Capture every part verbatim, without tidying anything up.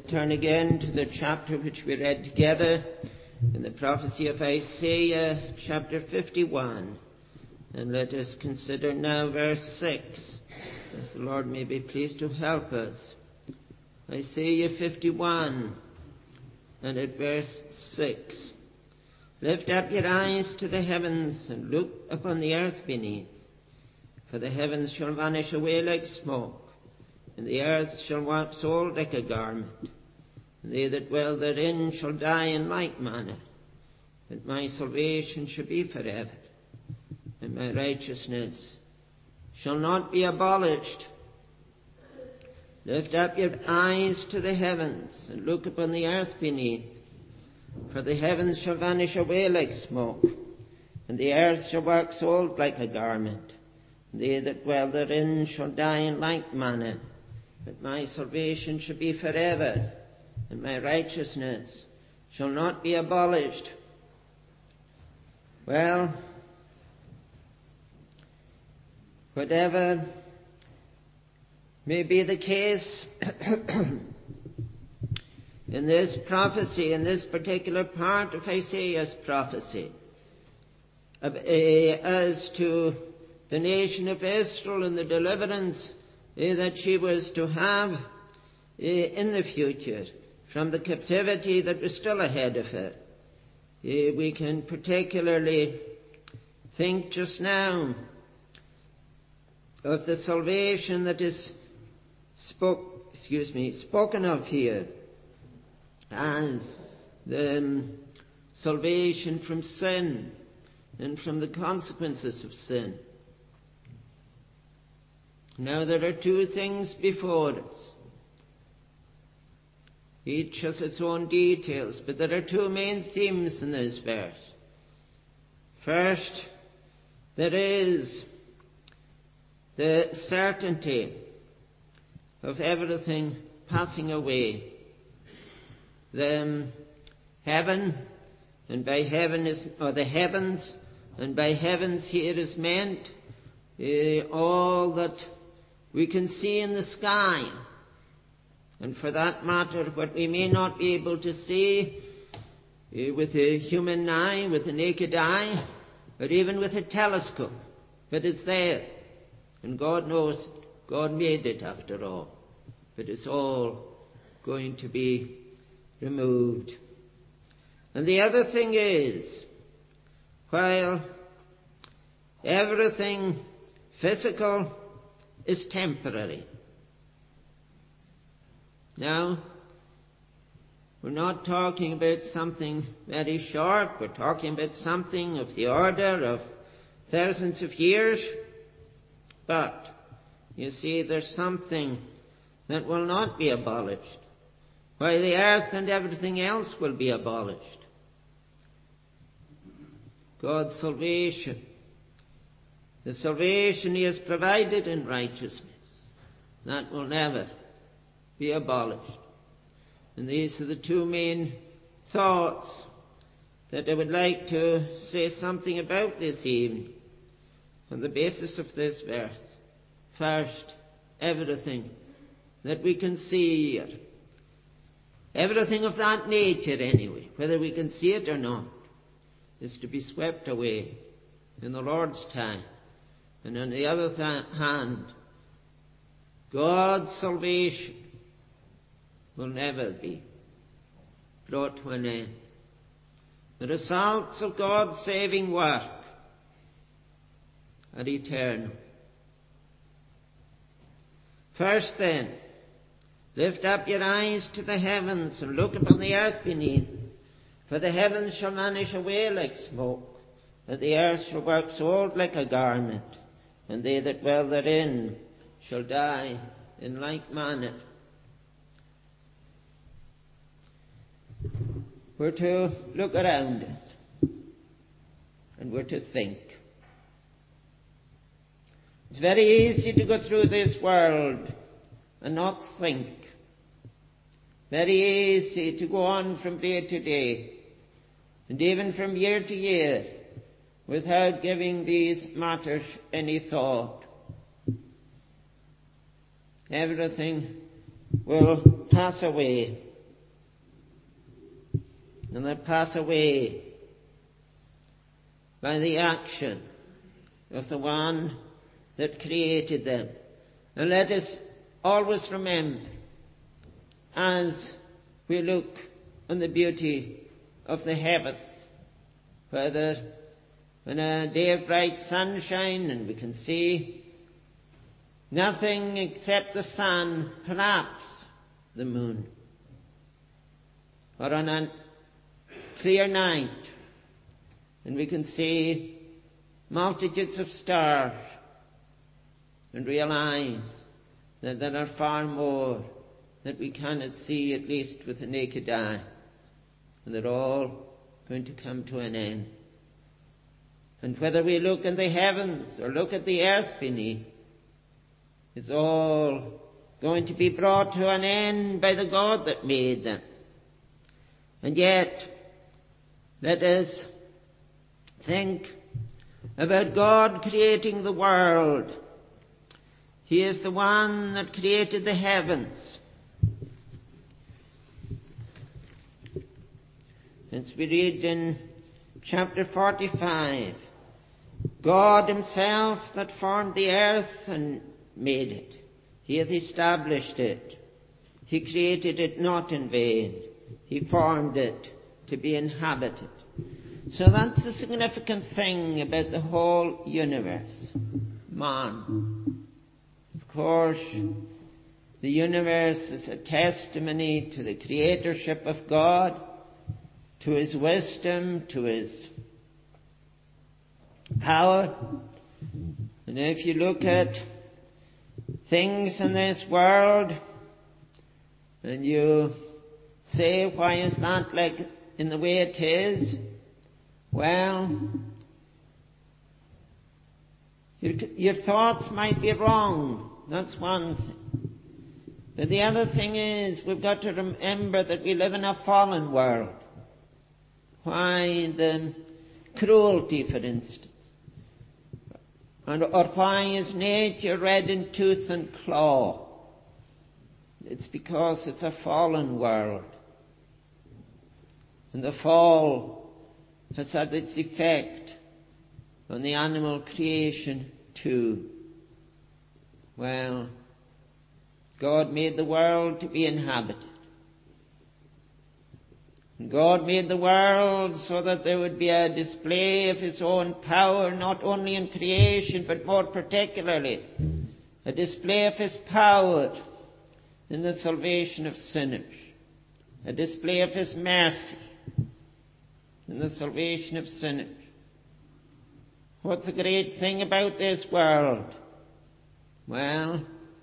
turn again to the chapter which we read together in the prophecy of Isaiah, chapter fifty-one. And let us consider now verse six, as the Lord may be pleased to help us. Isaiah fifty-one, and at verse six. Lift up your eyes to the heavens, and look upon the earth beneath. For the heavens shall vanish away like smoke, and the earth shall wax old like a garment. And they that dwell therein shall die in like manner. That my salvation shall be forever, and my righteousness shall not be abolished. Lift up your eyes to the heavens, and look upon the earth beneath. For the heavens shall vanish away like smoke, and the earth shall wax old like a garment. And they that dwell therein shall die in like manner. But my salvation shall be forever, and my righteousness shall not be abolished. Well, whatever may be the case in this prophecy, in this particular part of Isaiah's prophecy, as to the nation of Israel and the deliverance that she was to have in the future from the captivity that was still ahead of her. We can particularly think just now of the salvation that is spoke, excuse me, spoken of here as the um, salvation from sin and from the consequences of sin. Now there are two things before us. Each has its own details, but there are two main themes in this verse. First, there is the certainty of everything passing away. The um, heaven, and by heaven is, or the heavens, and by heavens here is meant uh, all that we can see in the sky. And for that matter, what we may not be able to see uh, with a human eye, with a naked eye, or even with a telescope, but it's there. And God knows it. God made it after all. But it's all going to be removed. And the other thing is, while everything physical is temporary. Now, we're not talking about something very short. We're talking about something of the order of thousands of years. But, you see, there's something that will not be abolished, while the earth and everything else will be abolished. God's salvation. The salvation He has provided in righteousness. That will never be abolished. And these are the two main thoughts that I would like to say something about this evening on the basis of this verse. First, everything that we can see here, everything of that nature anyway, whether we can see it or not, is to be swept away in the Lord's time. And on the other th- hand, God's salvation will never be brought to an end. The results of God's saving work are eternal. First then, lift up your eyes to the heavens and look upon the earth beneath. For the heavens shall vanish away like smoke, and the earth shall wax old like a garment, and they that dwell therein shall die in like manner. We're to look around us, and we're to think. It's very easy to go through this world and not think. Very easy to go on from day to day, and even from year to year, without giving these matters any thought. Everything will pass away. and that pass away by the action of the one that created them. And let us always remember, as we look on the beauty of the heavens, whether on a day of bright sunshine and we can see nothing except the sun, perhaps the moon, or on a clear night and we can see multitudes of stars and realize that there are far more that we cannot see, at least with the naked eye, and they're all going to come to an end. And whether we look in the heavens or look at the earth beneath, it's all going to be brought to an end by the God that made them. And yet, let us think about God creating the world. He is the one that created the heavens. As we read in chapter forty-five, God himself that formed the earth and made it. He hath established it. He created it not in vain. He formed it to be inhabited. So that's the significant thing about the whole universe. Man. Of course, the universe is a testimony to the creatorship of God, to his wisdom, to his power. And if you look at things in this world and you say, why is that like in the way it is? Well, your, your thoughts might be wrong. That's one thing. But the other thing is, we've got to remember that we live in a fallen world. Why the cruelty, for instance? And, or why is nature red in tooth and claw? It's because it's a fallen world. And the fall has had its effect on the animal creation too. Well, God made the world to be inhabited. And God made the world so that there would be a display of his own power, not only in creation, but more particularly, a display of his power in the salvation of sinners, a display of his mercy in the salvation of sinners. What's the great thing about this world? Well,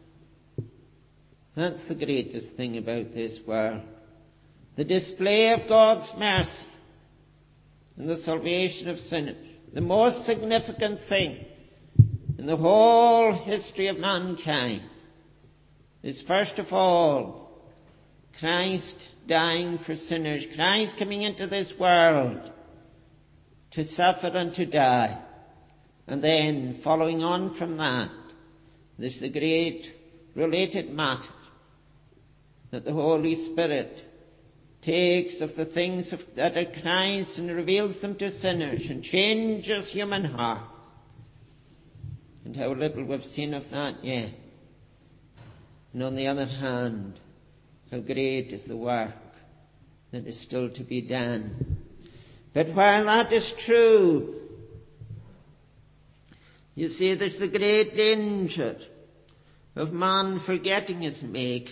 that's the greatest thing about this world. The display of God's mercy in the salvation of sinners. The most significant thing in the whole history of mankind is, first of all, Christ dying for sinners. Christ coming into this world to suffer and to die. And then, following on from that, there's the great related matter that the Holy Spirit takes of the things of, that are Christ and reveals them to sinners and changes human hearts. And how little we've seen of that yet. And on the other hand, how great is the work that is still to be done. But while that is true, you see, there's the great danger of man forgetting his Maker.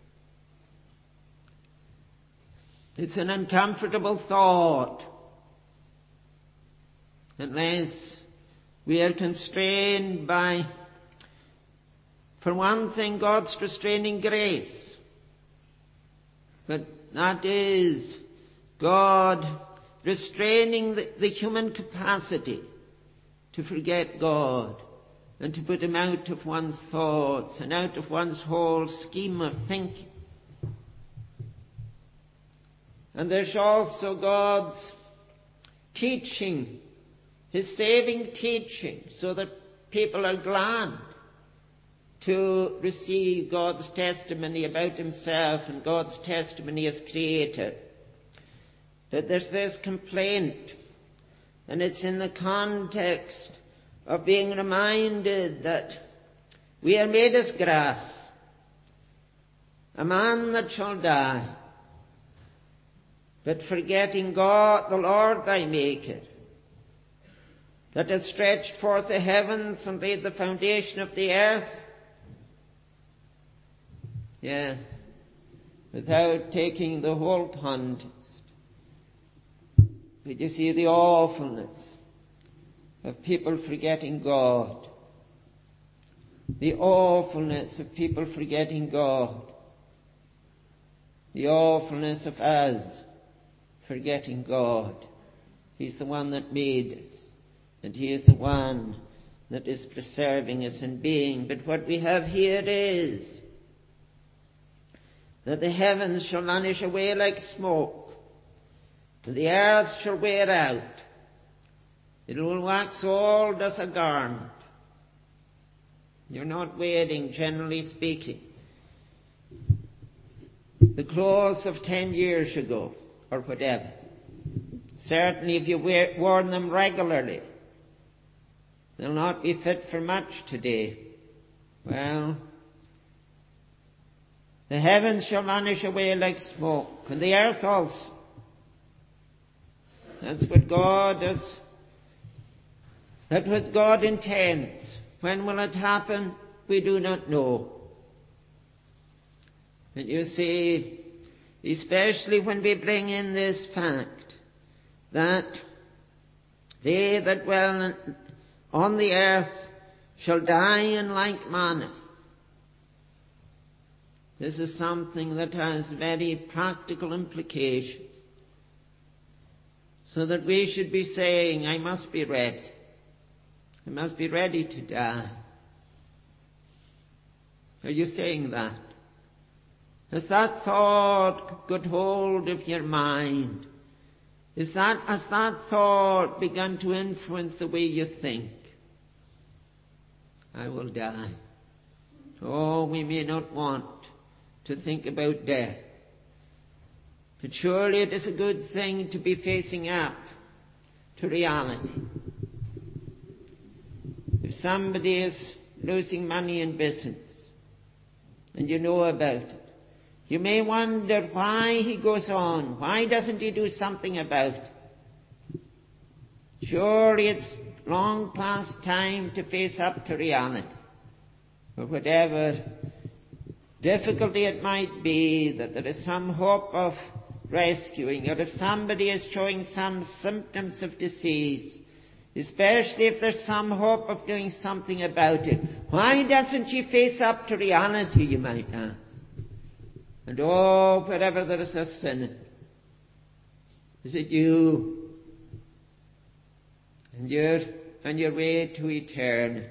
It's an uncomfortable thought unless we are constrained by, for one thing, God's restraining grace. But that is God restraining the, the human capacity to forget God and to put him out of one's thoughts and out of one's whole scheme of thinking. And there's also God's teaching, his saving teaching, so that people are glad to receive God's testimony about himself and God's testimony as creator. that there's this complaint, and it's in the context of being reminded that we are made as grass, a man that shall die, but forgetting God, the Lord thy Maker, that hath stretched forth the heavens and laid the foundation of the earth. Yes, without taking the whole context. But you see the awfulness of people forgetting God. The awfulness of people forgetting God. The awfulness of us forgetting God. He's the one that made us, and He is the one that is preserving us in being. But what we have here is that the heavens shall vanish away like smoke, and the earth shall wear out. It will wax old as a garment. You're not wearing, generally speaking, the clothes of ten years ago, or whatever. Certainly if you wear, worn them regularly, they'll not be fit for much today. Well, the heavens shall vanish away like smoke, and the earth also. That's what God does. That's what God intends. When will it happen? We do not know. And you see, especially when we bring in this fact that they that dwell on the earth shall die in like manner. This is something that has very practical implications. So that we should be saying, I must be ready. I must be ready to die. Are you saying that? Has that thought got hold of your mind? Is that, has that thought begun to influence the way you think? I will die. Oh, we may not want to think about death. But surely it is a good thing to be facing up to reality. If somebody is losing money in business, and you know about it, you may wonder why he goes on. Why doesn't he do something about it? Surely it's long past time to face up to reality. Or whatever difficulty it might be, that there is some hope of rescuing, or if somebody is showing some symptoms of disease, especially if there's some hope of doing something about it, why doesn't she face up to reality, you might ask? And oh, wherever there is a sinner, is it you? And you're on your way to eternity.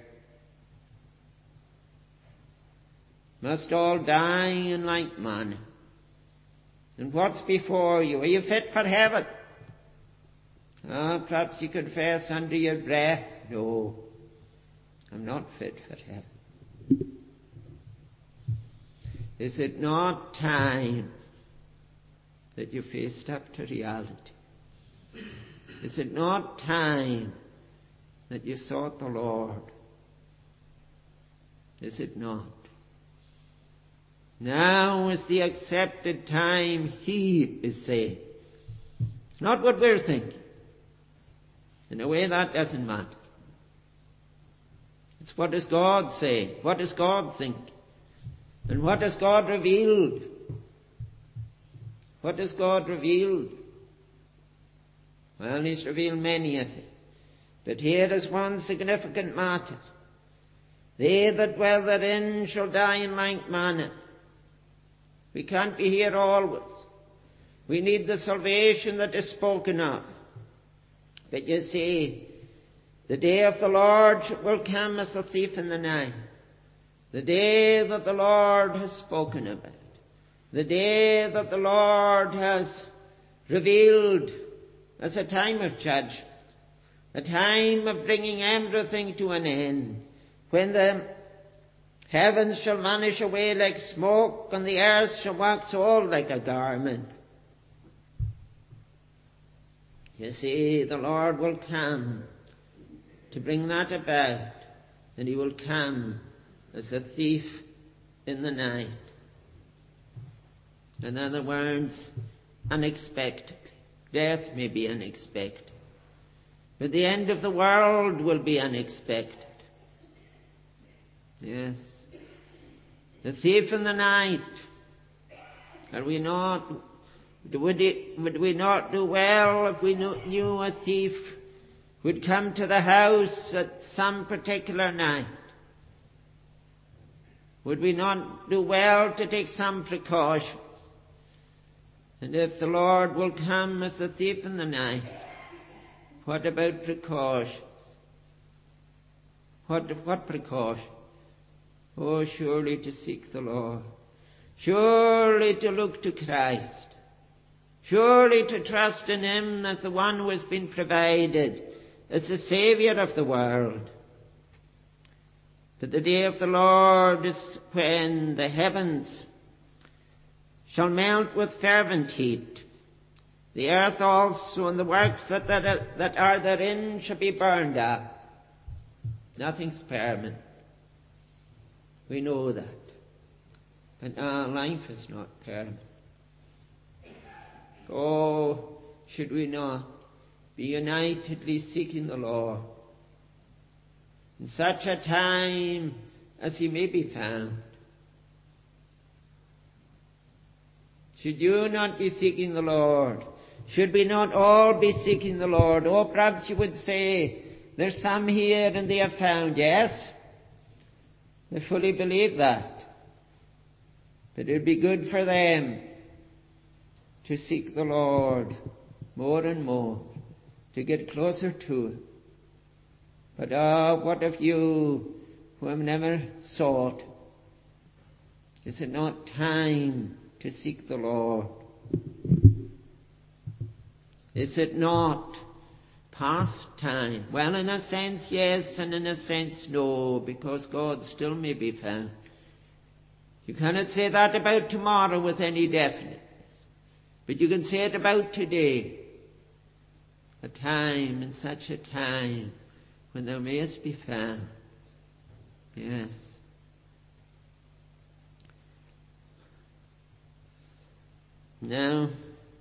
Must all die in like manner. And what's before you? Are you fit for heaven? Ah, perhaps you confess under your breath, no, I'm not fit for heaven. Is it not time that you faced up to reality? Is it not time that you sought the Lord? Is it not? Now is the accepted time, He is saying. Not what we're thinking. In a way, that doesn't matter. It's what does God say? What does God think? And what has God revealed? What has God revealed? Well, He's revealed many a thing. But here is one significant matter. They that dwell therein shall die in like manner. We can't be here always. We need the salvation that is spoken of. But you see, the day of the Lord will come as a thief in the night. The day that the Lord has spoken about. The day that the Lord has revealed as a time of judgment. A time of bringing everything to an end. When the heavens shall vanish away like smoke, and the earth shall wax old like a garment. You see, the Lord will come to bring that about, and he will come as a thief in the night. In other words, unexpectedly. Death may be unexpected, but the end of the world will be unexpected. Yes. The thief in the night. Are we not, would, it, would we not do well if we knew a thief would come to the house at some particular night? Would we not do well to take some precautions? And if the Lord will come as a thief in the night, what about precautions? What, what precautions? Oh, surely to seek the Lord. Surely to look to Christ. Surely to trust in him as the one who has been provided as the Saviour of the world. But the day of the Lord is when the heavens shall melt with fervent heat. The earth also and the works that, that, are, that are therein shall be burned up. Nothing's permanent. We know that. But our life is not permanent. Oh, should we not be unitedly seeking the Lord in such a time as he may be found? Should you not be seeking the Lord? Should we not all be seeking the Lord? Oh, perhaps you would say, there's some here and they have found. Yes, I fully believe that. But it would be good for them to seek the Lord more and more, to get closer to him. But ah, oh, what of you who have never sought? Is it not time to seek the Lord? Is it not past time? Well, in a sense, yes, and in a sense, no, because God still may be found. You cannot say that about tomorrow with any definiteness, but you can say it about today. A time, and such a time, when thou mayest be found. Yes. Now,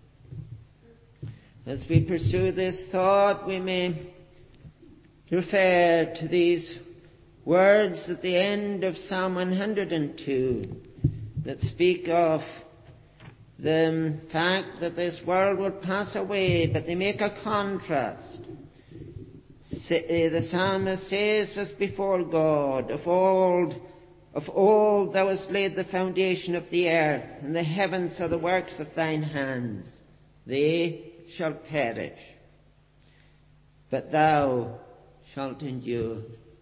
as we pursue this thought, we may refer to these words at the end of Psalm one hundred two that speak of the fact that this world will pass away, but they make a contrast. The psalmist says, as before God, of old, of old thou hast laid the foundation of the earth, and the heavens are the works of thine hands. They shall perish, but thou shalt endure.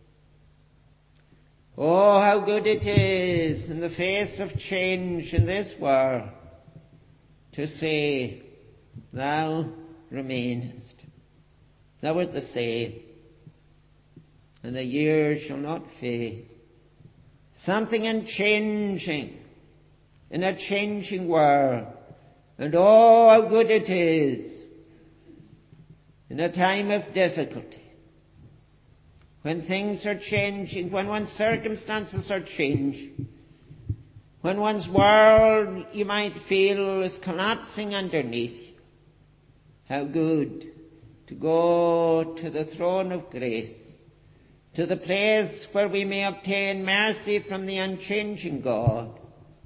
Oh, how good it is in the face of change in this world to say, thou remainest. Thou art the same, and the years shall not fade. Something unchanging in a changing world. And oh, how good it is in a time of difficulty, when things are changing, when one's circumstances are changing, when one's world, you might feel, is collapsing underneath you. How good to go to the throne of grace, to the place where we may obtain mercy from the unchanging God.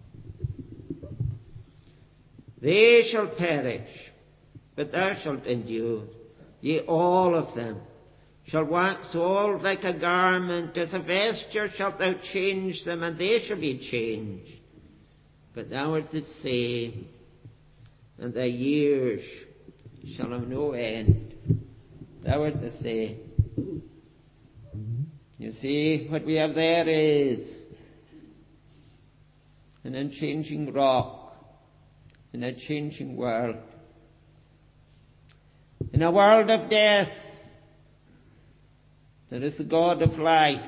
They shall perish, but thou shalt endure. Yea, all of them shall wax old like a garment. As a vesture shalt thou change them, and they shall be changed. But thou art the same, and thy years shall have no end. Thou art the same. You see, what we have there is an unchanging rock in a changing world. In a world of death, there is the God of life.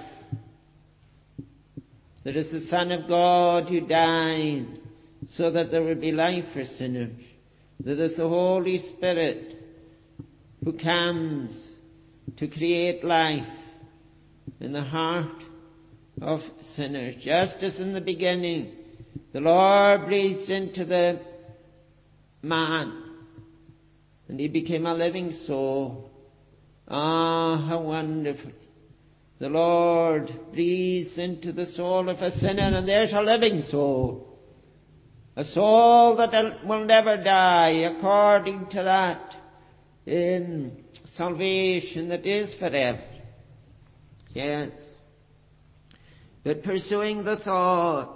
There is the Son of God who died so that there would be life for sinners. There is the Holy Spirit who comes to create life in the heart of sinners. Just as in the beginning the Lord breathed into the man and he became a living soul. Ah, how wonderful. The Lord breathes into the soul of a sinner, and there's a living soul. A soul that will never die, according to that in salvation that is forever. Yes. But pursuing the thought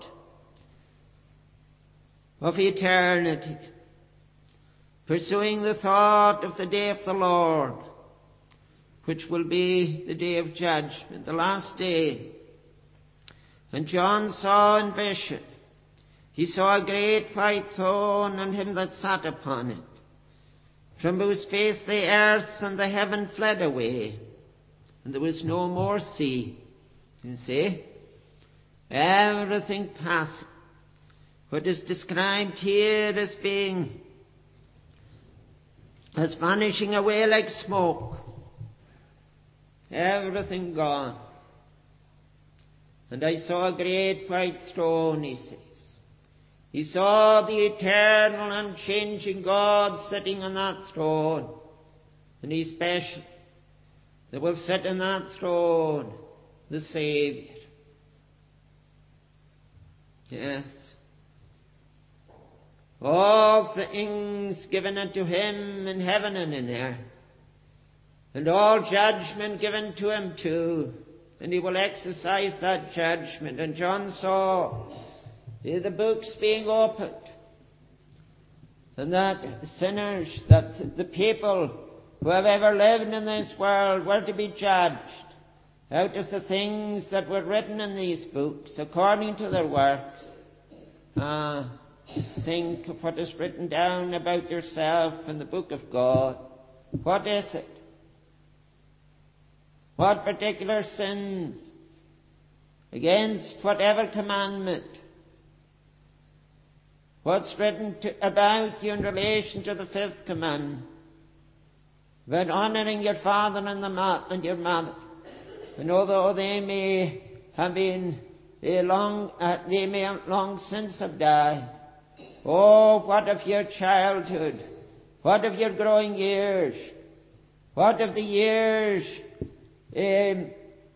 of eternity, pursuing the thought of the day of the Lord, which will be the day of judgment, the last day. And John saw in vision, he saw a great white throne and him that sat upon it, from whose face the earth and the heaven fled away, and there was no more sea. You see, everything passed. What is described here as being, as vanishing away like smoke. Everything gone. And I saw a great white throne, he says. He saw the eternal, unchanging God sitting on that throne. And he special, there will sit on that throne the Saviour. Yes. All things given unto him in heaven and in earth, and all judgment given to him too, and he will exercise that judgment. And John saw the books being opened, and that sinners, that the people who have ever lived in this world were to be judged out of the things that were written in these books according to their works. Ah, think of what is written down about yourself in the book of God. What is it? What particular sins? Against whatever commandment? What's written to, about you in relation to the fifth commandment? About honouring your father and, the ma- and your mother. And although they may have been uh, long, uh, they may have long since have died. Oh, what of your childhood? What of your growing years? What of the years um,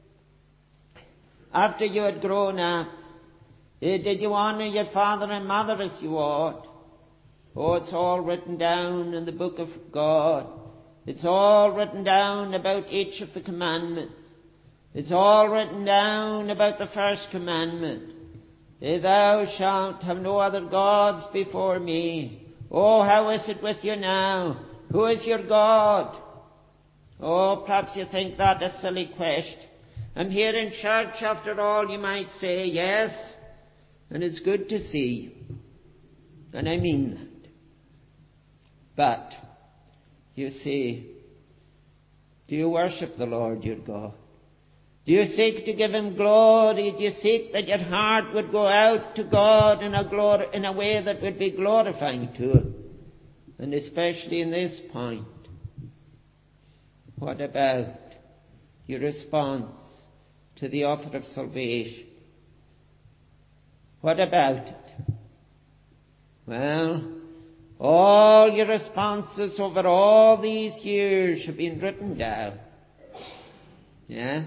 after you had grown up? Uh, did you honour your father and mother as you ought? Oh, it's all written down in the book of God. It's all written down about each of the commandments. It's all written down about the first commandment. Thou shalt have no other gods before me. Oh, how is it with you now? Who is your God? Oh, perhaps you think that a silly question. I'm here in church after all, you might say, yes, and it's good to see you. And I mean that. But, you see, do you worship the Lord your God? Do you seek to give him glory? Do you seek that your heart would go out to God in a, glor- in a way that would be glorifying to him? And especially in this point, what about your response to the offer of salvation? What about it? Well, all your responses over all these years have been written down. Yes?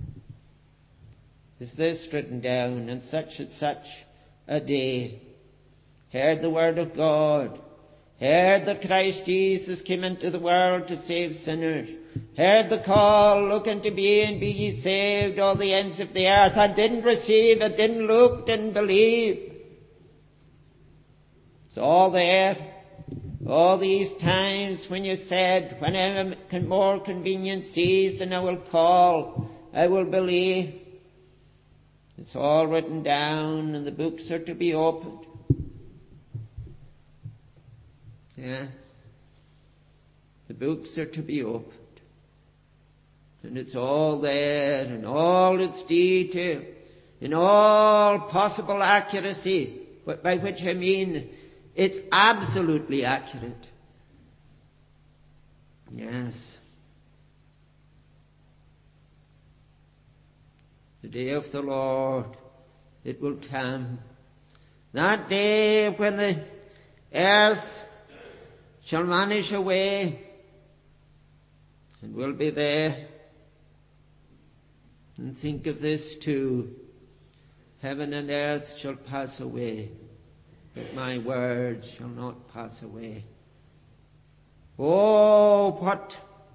Is this written down on such and such a day? Heard the word of God. Heard that Christ Jesus came into the world to save sinners. Heard the call, look unto me and be ye saved, all the ends of the earth. And didn't receive it, didn't look, didn't believe. It's all there. All these times when you said, when a more convenient season I will call, I will believe. It's all written down and the books are to be opened. Yes. The books are to be opened. And it's all there in all its detail, in all possible accuracy, by which I mean it's absolutely accurate. Yes. The day of the Lord, it will come. That day when the earth shall vanish away and will be there. And think of this too. Heaven and earth shall pass away, but my word shall not pass away. Oh, what,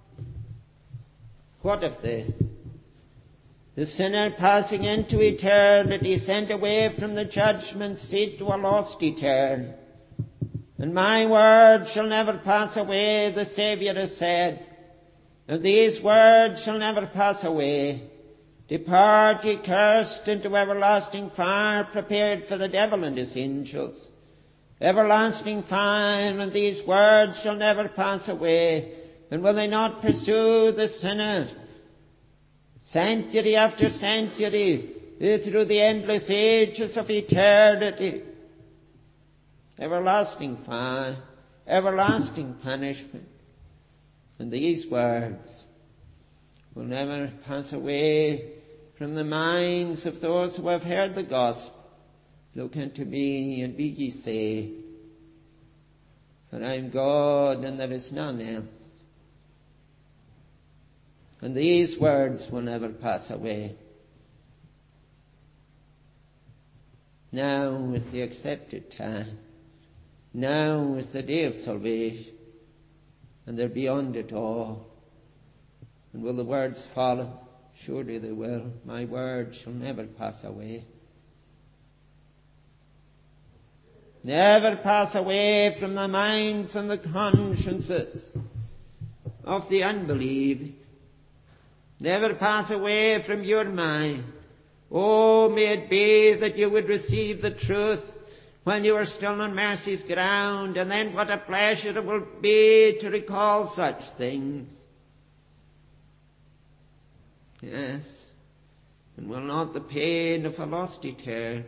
what of this? The sinner passing into eternity, sent away from the judgment seat to a lost eternity. And my word shall never pass away, the Saviour has said. And these words shall never pass away. Depart, ye cursed, into everlasting fire, prepared for the devil and his angels. Everlasting fire, and these words shall never pass away. And will they not pursue the sinner century after century through the endless ages of eternity? Everlasting fire, everlasting punishment. And these words will never pass away from the minds of those who have heard the gospel. Look unto me and be ye saved, for I am God and there is none else. And these words will never pass away. Now is the accepted time. Now is the day of salvation. And they're beyond it all. And will the words follow? Surely they will. My word shall never pass away. Never pass away from the minds and the consciences of the unbelieving. Never pass away from your mind. Oh, may it be that you would receive the truth when you are still on mercy's ground, and then what a pleasure it will be to recall such things. Yes, and will not the pain of a lost eternity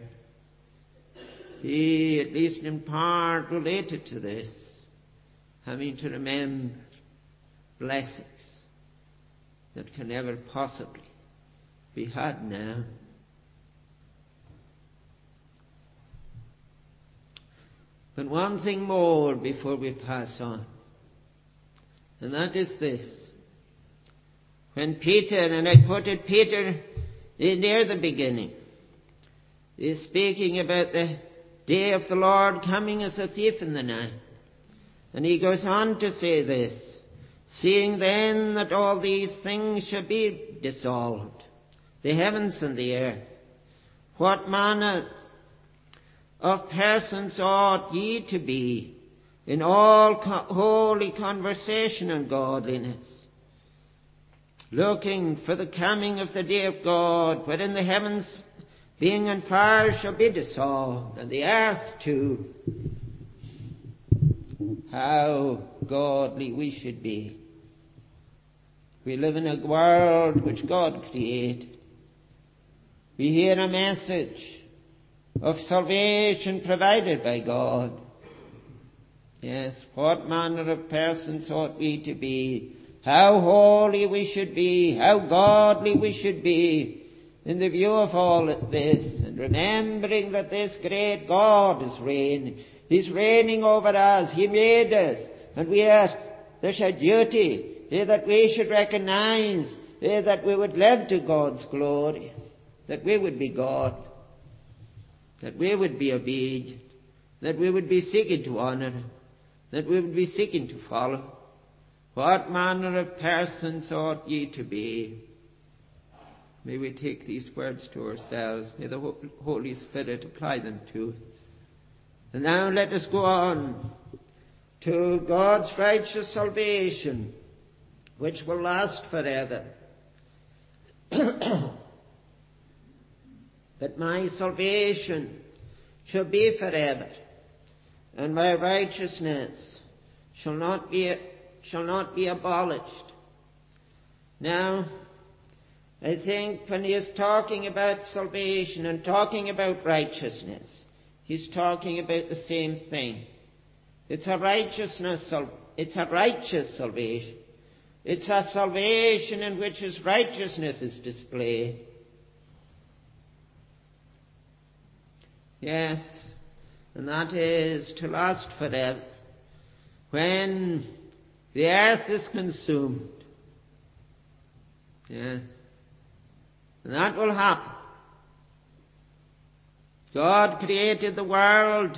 be, at least in part, related to this, having to remember blessings that can never possibly be had now. But one thing more before we pass on, and that is this. When Peter, and I quoted Peter near the beginning, is speaking about the day of the Lord coming as a thief in the night. And he goes on to say this, seeing then that all these things shall be dissolved, the heavens and the earth, what manner of persons ought ye to be in all co- holy conversation and godliness, looking for the coming of the day of God, wherein the heavens being on fire shall be dissolved, and the earth too. How godly we should be. We live in a world which God created. We hear a message of salvation provided by God. Yes, what manner of persons ought we to be? How holy we should be, how godly we should be in the view of all this, and remembering that this great God is reigning. He's reigning over us. He made us, and we are, there's a duty eh, that we should recognize eh, that we would live to God's glory, that we would be God, that we would be obedient, that we would be seeking to honor Him, that we would be seeking to follow. What manner of persons ought ye to be? May we take these words to ourselves. May the Holy Spirit apply them to us. And now let us go on to God's righteous salvation, which will last forever. But my salvation shall be forever, and my righteousness shall not be shall not be abolished. Now, I think when he is talking about salvation and talking about righteousness, he's talking about the same thing. It's a righteousness, it's a righteous salvation. It's a salvation in which His righteousness is displayed. Yes, and that is to last forever. When the earth is consumed. Yes. And that will happen. God created the world.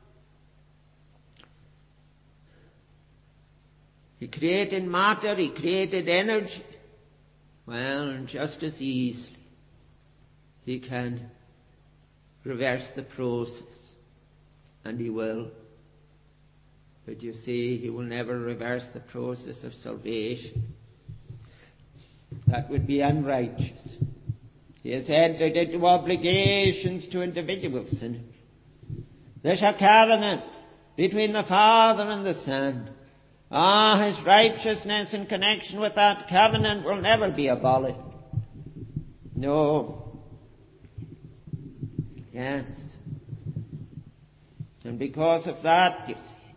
He created matter, He created energy. Well, just as easily He can reverse the process. And He will. But you see, He will never reverse the process of salvation. That would be unrighteous. He has entered into obligations to individual sinners. There's a covenant between the Father and the Son. Ah, His righteousness in connection with that covenant will never be abolished. No. Yes. And because of that, you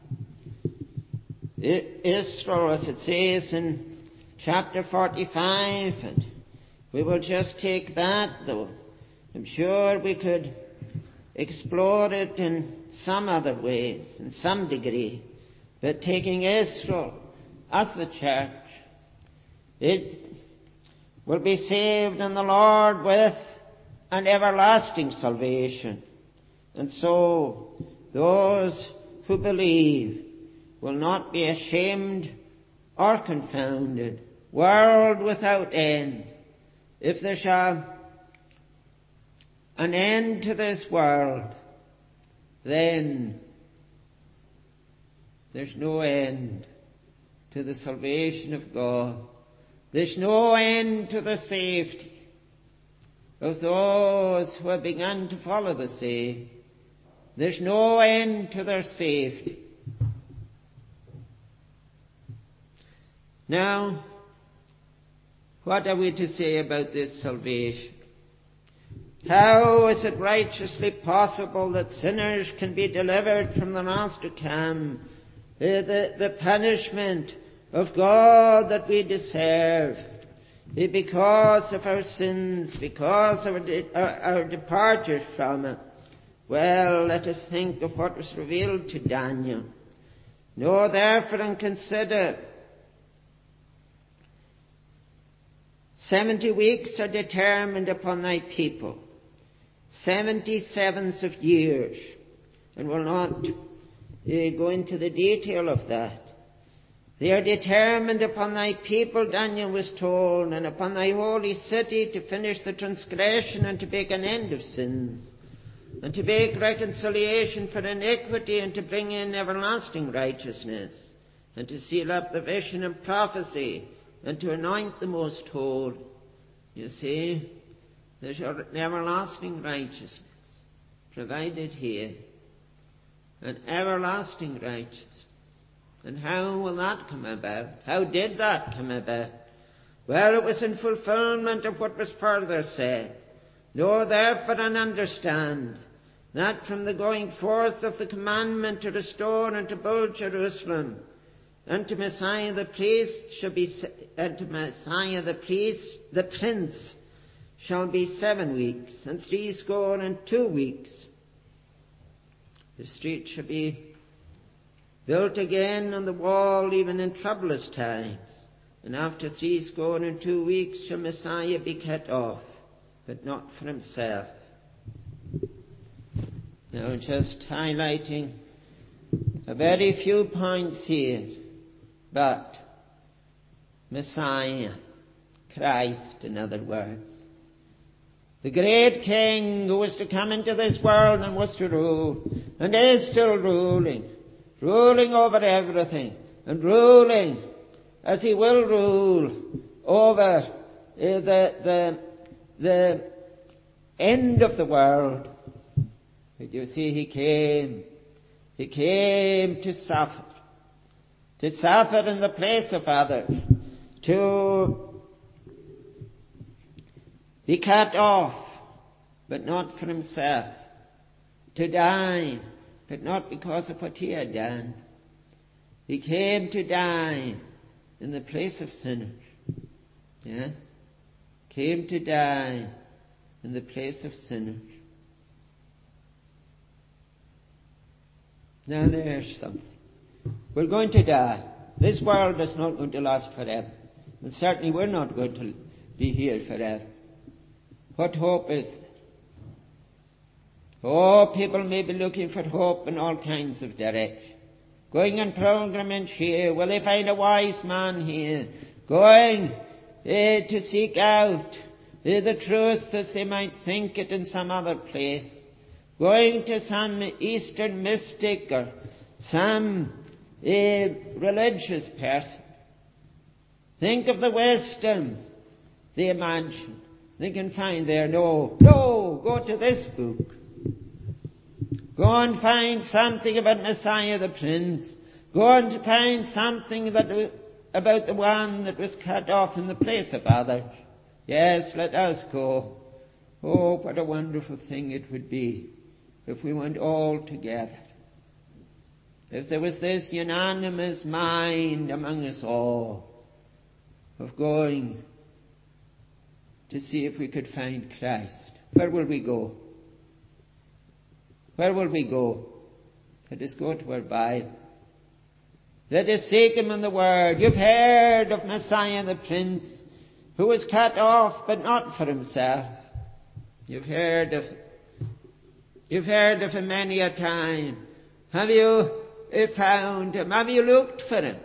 see, Israel, as it says in chapter forty-five, and we will just take that, though I'm sure we could explore it in some other ways, in some degree. But taking Israel as the church, it will be saved in the Lord with an everlasting salvation. And so those who believe will not be ashamed or confounded. World without end. If there shall an end to this world, then there's no end to the salvation of God. There's no end to the safety of those who have begun to follow the Saviour. There's no end to their safety. Now, what are we to say about this salvation? How is it righteously possible that sinners can be delivered from the wrath to come, the, the, the punishment of God that we deserve, because of our sins, because of our, de- our, our departure from it? Well, let us think of what was revealed to Daniel. Know therefore and consider. Seventy weeks are determined upon thy people, seventy sevens of years, and we'll not uh, go into the detail of that. They are determined upon thy people, Daniel was told, and upon thy holy city to finish the transgression and to make an end of sins, and to make reconciliation for iniquity, and to bring in everlasting righteousness, and to seal up the vision and prophecy, and to anoint the most holy. You see, there's an everlasting righteousness provided here. An everlasting righteousness. And how will that come about? How did that come about? Well, it was in fulfillment of what was further said. Know therefore and understand that from the going forth of the commandment to restore and to build Jerusalem, and to Messiah the priest shall be, and to Messiah the priest, the prince, shall be seven weeks, and three score and two weeks. The street shall be built again, and the wall even in troublous times. And after three score and two weeks shall Messiah be cut off, but not for himself. Now, just highlighting a very few points here. But Messiah, Christ, in other words, the great King who was to come into this world and was to rule, and is still ruling, ruling over everything, and ruling as He will rule over uh, the, the, the end of the world. But you see, He came, He came to suffer. To suffer in the place of others, to be cut off, but not for Himself, to die, but not because of what He had done. He came to die in the place of sinners. Yes. Came to die in the place of sinners. Now there's something. We're going to die. This world is not going to last forever. And certainly we're not going to be here forever. What hope is there? Oh, people may be looking for hope in all kinds of directions. Going on pilgrimage here. Will they find a wise man here? Going eh, to seek out eh, the truth as they might think it in some other place. Going to some Eastern mystic or some eh, religious person. Think of the wisdom they imagine they can find there. No, no, go to this book. Go and find something about Messiah the Prince. Go and find something that, about the one that was cut off in the place of others. Yes, let us go. Oh, what a wonderful thing it would be if we went all together. If there was this unanimous mind among us all of going to see if we could find Christ. Where will we go? Where will we go? Let us go to our Bible. Let us seek Him in the Word. You've heard of Messiah the Prince, who was cut off, but not for Himself. You've heard of You've heard of Him many a time. Have you found Him? Have you looked for Him?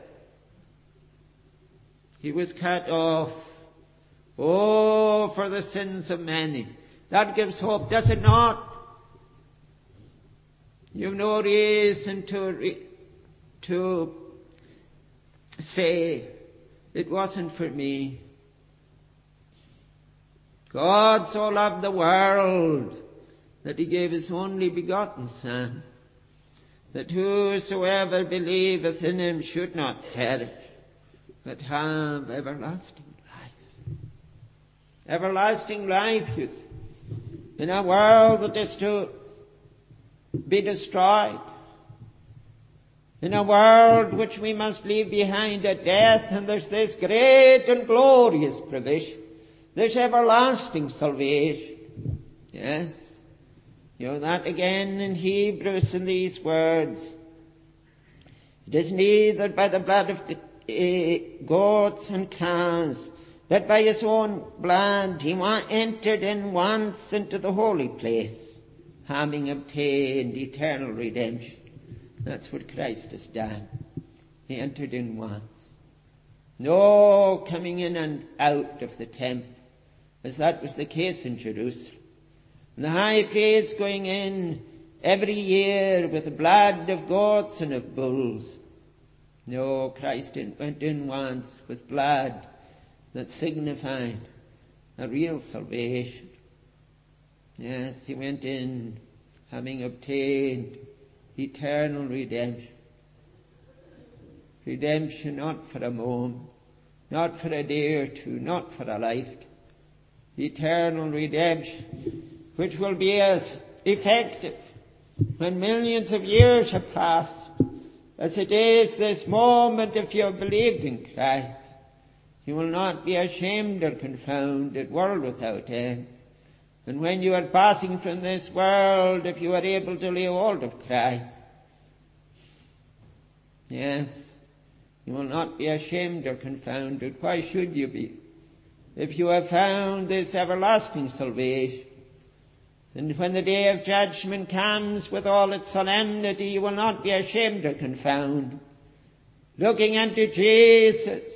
He was cut off. Oh, for the sins of many. That gives hope, does it not? You've no reason to, re- to say, it wasn't for me. God so loved the world that He gave His only begotten Son, that whosoever believeth in Him should not perish, but have everlasting life. Everlasting life, you see, in a world that is to be destroyed, in a world which we must leave behind at death, and there's this great and glorious provision. There's everlasting salvation. Yes. You know that again in Hebrews in these words. It is neither by the blood of uh, goats and calves, but by His own blood He entered in once into the holy place, having obtained eternal redemption. That's what Christ has done. He entered in once. No coming in and out of the temple, as that was the case in Jerusalem. And the high priest going in every year with the blood of goats and of bulls. No, Christ went in once with blood that signified a real salvation. Yes, He went in having obtained eternal redemption. Redemption not for a moment, not for a day or two, not for a lifetime. Eternal redemption, which will be as effective when millions of years have passed as it is this moment if you have believed in Christ. You will not be ashamed or confounded, world without end. And when you are passing from this world, if you are able to lay hold of Christ, yes, you will not be ashamed or confounded. Why should you be? If you have found this everlasting salvation, and when the day of judgment comes with all its solemnity, you will not be ashamed or confounded. Looking unto Jesus,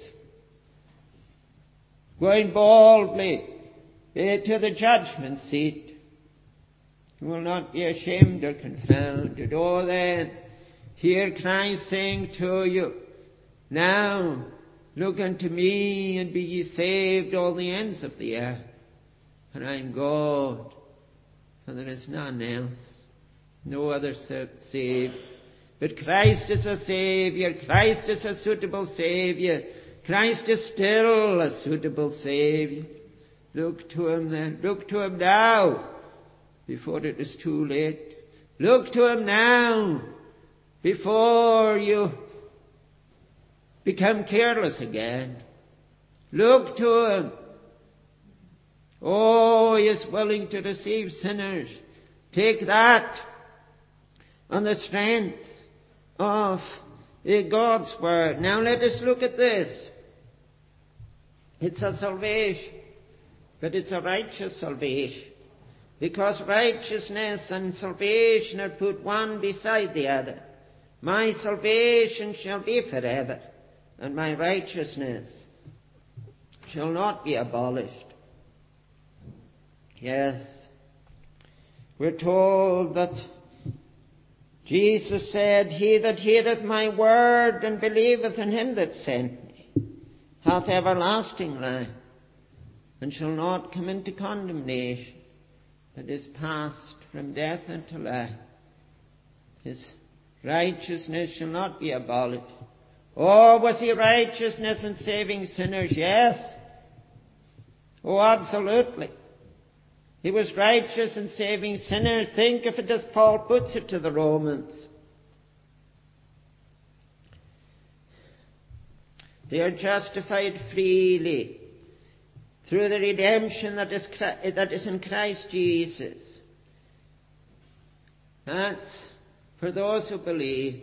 going boldly to the judgment seat, you will not be ashamed or confounded. Oh, then, hear Christ saying to you, now look unto me and be ye saved all the ends of the earth. For I am God, for there is none else, no other Saviour. But Christ is a Saviour. Christ is a suitable Saviour. Christ is still a suitable Saviour. Look to Him then. Look to Him now, before it is too late. Look to Him now, before you become careless again. Look to Him. Oh, He is willing to receive sinners. Take that on the strength of God's Word. Now let us look at this. It's a salvation, but it's a righteous salvation. Because righteousness and salvation are put one beside the other. My salvation shall be forever, and my righteousness shall not be abolished. Yes, we're told that Jesus said, He that heareth my word and believeth in Him that sent me hath everlasting life, and shall not come into condemnation, but is passed from death unto life. His righteousness shall not be abolished. Oh, was He righteousness in saving sinners? Yes. Oh, absolutely. He was righteous in saving sinners. Think of it as Paul puts it to the Romans. They are justified freely through the redemption that is, that is in Christ Jesus. That's for those who believe.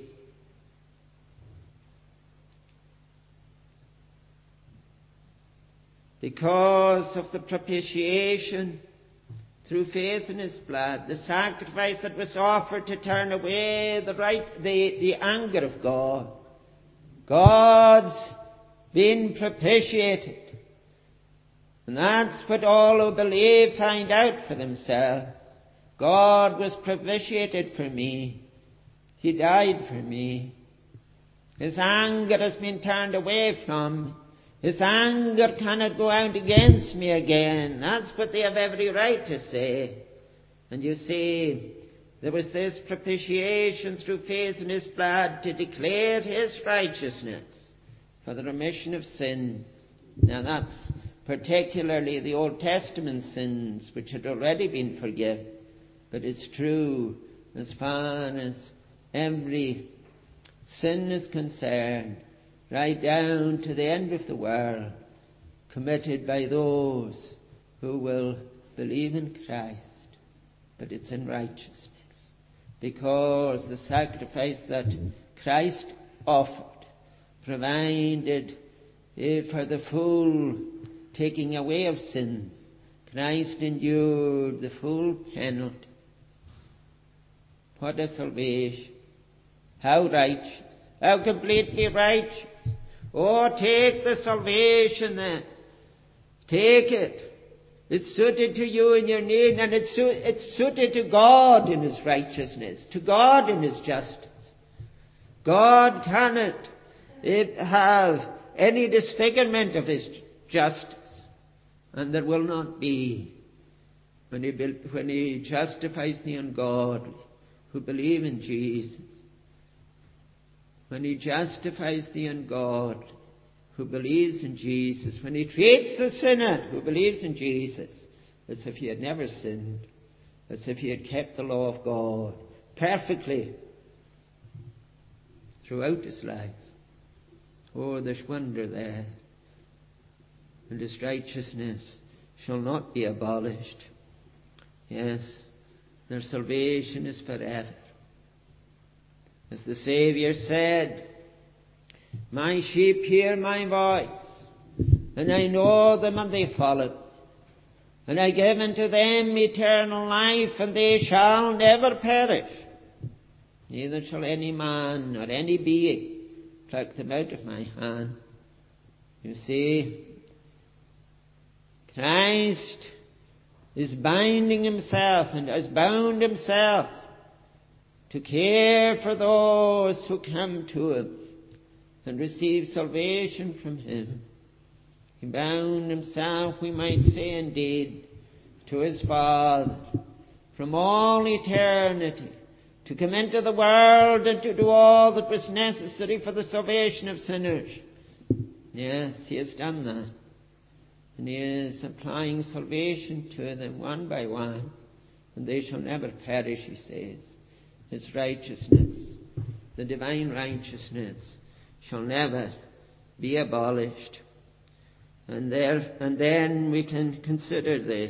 Because of the propitiation through faith in His blood, the sacrifice that was offered to turn away the right, the, the anger of God. God's been propitiated. And that's what all who believe find out for themselves. God was propitiated for me. He died for me. His anger has been turned away from me. His anger cannot go out against me again. That's what they have every right to say. And you see, there was this propitiation through faith in His blood to declare His righteousness for the remission of sins. Now that's particularly the Old Testament sins which had already been forgiven. But it's true as far as every sin is concerned, right down to the end of the world, committed by those who will believe in Christ. But it's in righteousness, because the sacrifice that Christ offered provided for the full taking away of sins. Christ endured the full penalty. What a salvation! How righteous! How completely righteous! Oh, take the salvation then. Take it. It's suited to you in your need, and it's, su- it's suited to God in His righteousness, to God in His justice. God cannot have any disfigurement of His justice, and there will not be when He, when he justifies the ungodly who believe in Jesus. When He justifies the ungodly who believes in Jesus, when He treats the sinner who believes in Jesus as if he had never sinned, as if he had kept the law of God perfectly throughout his life. Oh, there's wonder there. And His righteousness shall not be abolished. Yes, their salvation is forever. As the Saviour said, my sheep hear my voice, and I know them and they follow. And I give unto them eternal life, and they shall never perish. Neither shall any man or any being pluck them out of my hand. You see, Christ is binding Himself and has bound Himself to care for those who come to Him and receive salvation from Him. He bound Himself, we might say indeed, to His Father from all eternity to come into the world and to do all that was necessary for the salvation of sinners. Yes, He has done that. And He is applying salvation to them one by one. And they shall never perish, He says. His righteousness, the divine righteousness, shall never be abolished. And there, and then we can consider this.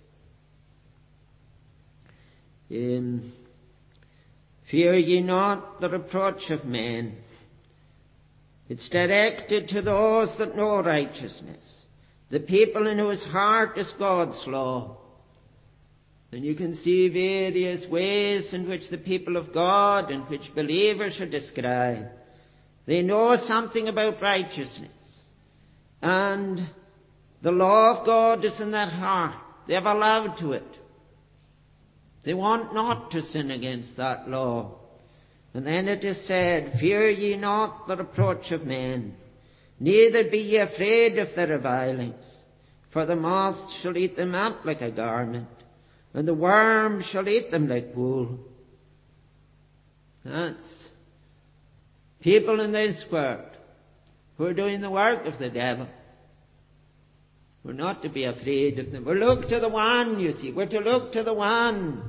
Um, Fear ye not the reproach of men. It's directed to those that know righteousness, the people in whose heart is God's law. And you can see various ways in which the people of God, in which believers are described. They know something about righteousness. And the law of God is in their heart. They have allowed to it. They want not to sin against that law. And then it is said, Fear ye not the reproach of men, neither be ye afraid of their revilings. For the moth shall eat them up like a garment, and the worm shall eat them like wool. That's people in this world who are doing the work of the devil. We're not to be afraid of them. We're to look to the one, you see. We're to look to the one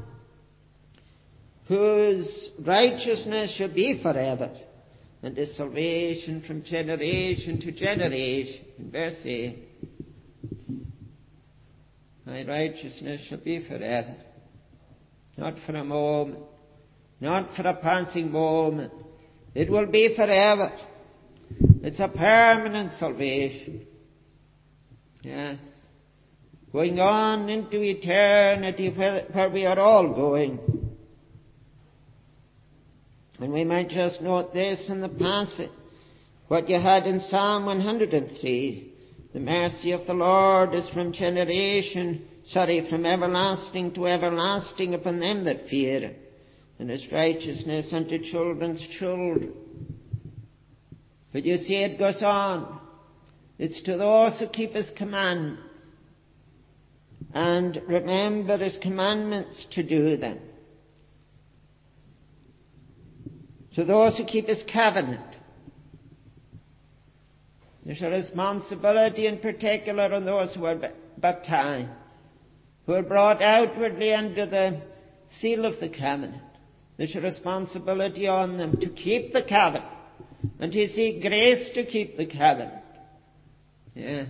whose righteousness shall be forever, and his salvation from generation to generation. In verse eight, my righteousness shall be forever. Not for a moment, not for a passing moment. It will be forever. It's a permanent salvation. Yes. Going on into eternity where, where we are all going. And we might just note this in the passage, what you had in Psalm one hundred three. The mercy of the Lord is from generation, sorry, from everlasting to everlasting upon them that fear him, and his righteousness unto children's children. But you see, it goes on. It's to those who keep his commandments and remember his commandments to do them. To those who keep his covenant. There's a responsibility in particular on those who are baptized, who are brought outwardly under the seal of the covenant. There's a responsibility on them to keep the covenant and to seek grace to keep the covenant. Yes.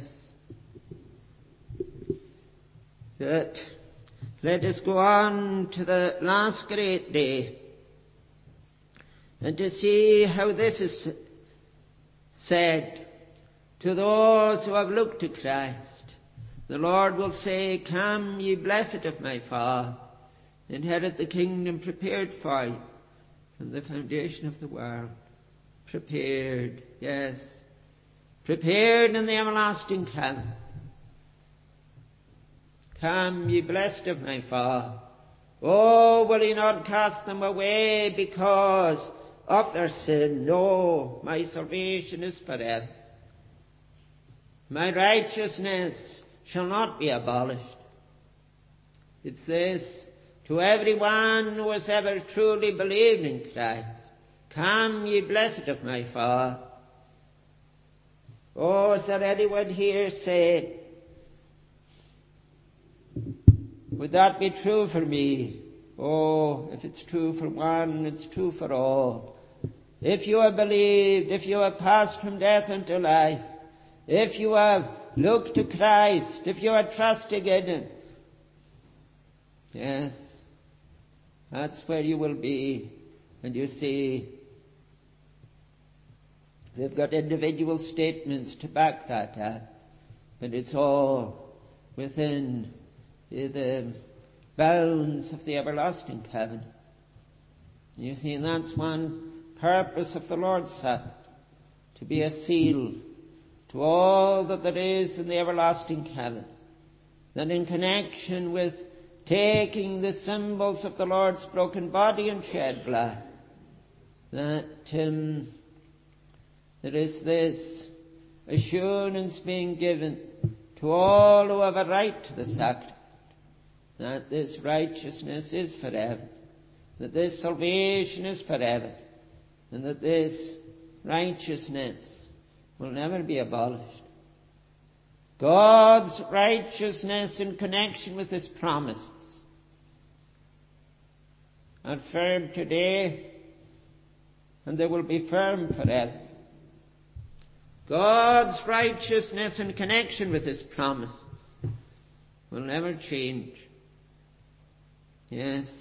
But let us go on to the last great day and to see how this is said to those who have looked to Christ. The Lord will say, Come, ye blessed of my Father, inherit the kingdom prepared for you from the foundation of the world. Prepared, yes. Prepared in the everlasting kingdom. Come, ye blessed of my Father. Oh, will he not cast them away because of their sin? No, my salvation is forever. My righteousness shall not be abolished. It's this, to everyone who has ever truly believed in Christ. Come, ye blessed of my Father. Oh, is there anyone here say, would that be true for me? Oh, if it's true for one, it's true for all. If you have believed, if you have passed from death unto life, if you have looked to Christ, if you are trusting in him, yes, that's where you will be. And you see, we've got individual statements to back that up, but it's all within the bounds of the everlasting covenant. You see, and that's one purpose of the Lord's Supper, to be a seal to all that there is in the everlasting covenant. That in connection with taking the symbols of the Lord's broken body and shed blood, that um, there is this assurance being given to all who have a right to the sacrament, that this righteousness is forever, that this salvation is forever, and that this righteousness will never be abolished. God's righteousness in connection with his promises are firm today, and they will be firm forever. God's righteousness in connection with His promises will never change. Yes.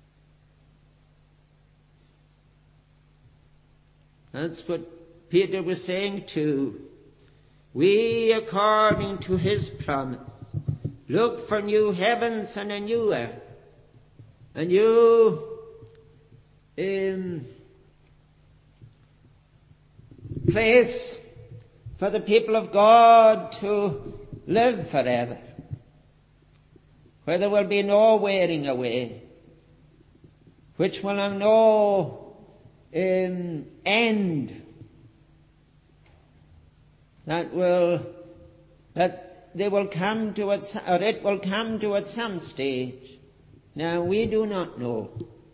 That's what Peter was saying too. We, according to His promise, look for new heavens and a new earth, a new um, place for the people of God to live forever, where there will be no wearing away, which will have no um, end. That will, that they will come to it, or it will come to at some stage. Now we do not know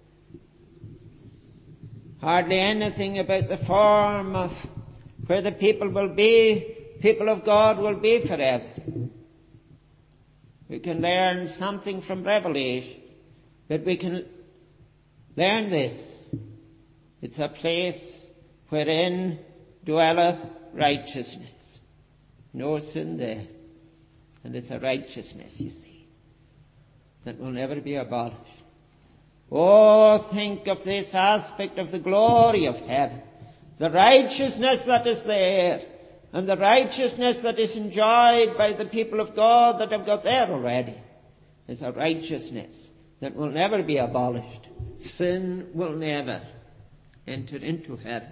hardly anything about the form of where the people will be, people of God will be forever. We can learn something from Revelation, but we can learn this. It's a place wherein dwelleth righteousness. No sin there. And it's a righteousness, you see, that will never be abolished. Oh, think of this aspect of the glory of heaven. The righteousness that is there, and the righteousness that is enjoyed by the people of God that have got there already, is a righteousness that will never be abolished. Sin will never enter into heaven.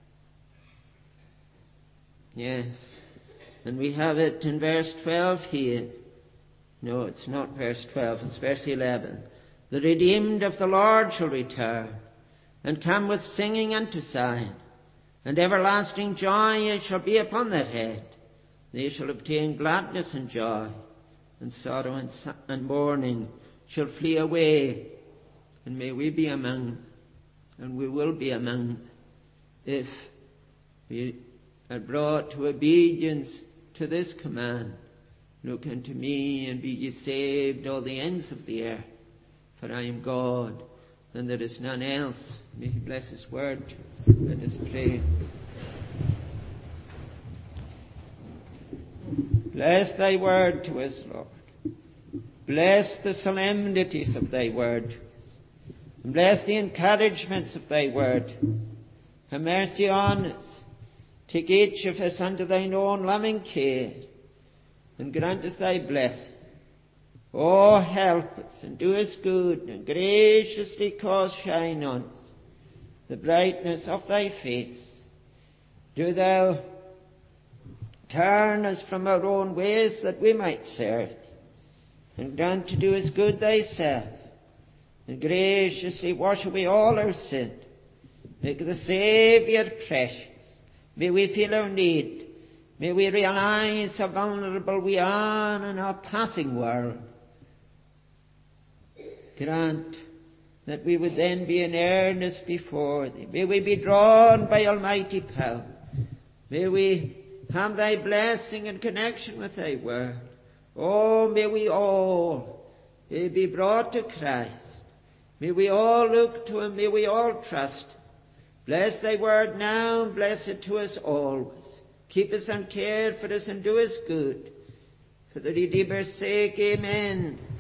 Yes. And we have it in verse twelve here. No, it's not verse twelve, it's verse eleven. The redeemed of the Lord shall return, and come with singing unto Zion, and everlasting joy shall be upon their head. They shall obtain gladness and joy, and sorrow and, and mourning shall flee away. And may we be among them, and we will be among them, if we are brought to obedience to this command. Look unto me, and be ye saved, all the ends of the earth. For I am God, and there is none else. May He bless His word to us. Let us pray. Bless Thy word to us, Lord. Bless the solemnities of Thy word to us. And bless the encouragements of Thy word to us. Have mercy on us. Take each of us under Thine own loving care, and grant us Thy blessing. Oh, help us, and do us good, and graciously cause shine on us the brightness of Thy face. Do Thou turn us from our own ways, that we might serve Thee, and grant to do us good Thyself, and graciously wash away all our sin. Make the Saviour precious. May we feel our need. May we realize how vulnerable we are in our passing world. Grant that we would then be in earnest before Thee. May we be drawn by almighty power. May we have Thy blessing in connection with Thy word. Oh, may we all may be brought to Christ. May we all look to Him. May we all trust Him. Bless Thy word now, and bless it to us always. Keep us and care for us, and do us good. For the Redeemer's sake, amen.